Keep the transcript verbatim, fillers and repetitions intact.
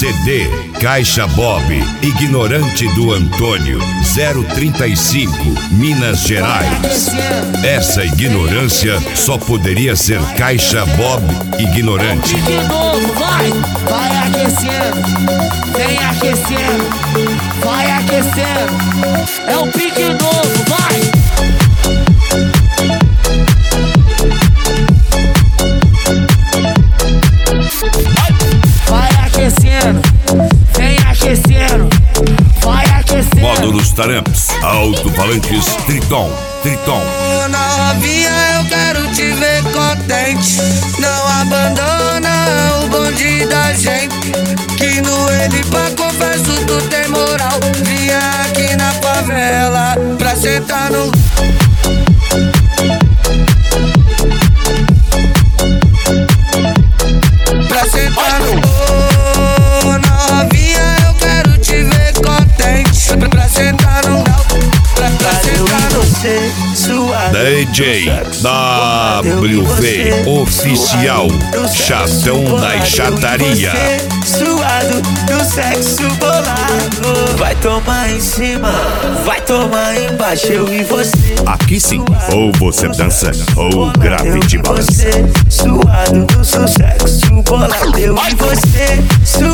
C D Caixa Bob, Ignorante do Antônio, zero trinta e cinco, Minas Gerais. Essa ignorância só poderia ser Caixa Bob Ignorante. De novo, vai, vai aquecendo, vem aquecendo, vai aquecendo. É o pique novo, vai. Vai aquecendo, vem aquecendo, vai aquecendo. Módulos Taramps, alto-falantes Triton, Triton. Novinha, eu quero te ver contente. Não abandona o bonde da gente, que no ele pra confesso tu tem moral. Vinha aqui na favela pra sentar no... Pra sentar no... Novinha, eu quero te ver contente. Pra sentar no... Pra, pra sentar no... D J W V Oficial, Chatão da Chataria. Suado do sexo bolado. Vai tomar em cima, vai tomar embaixo, eu e você. Aqui sim, ou você dança ou Gravity Box. Suado do seu sexo bolado. Eu e você.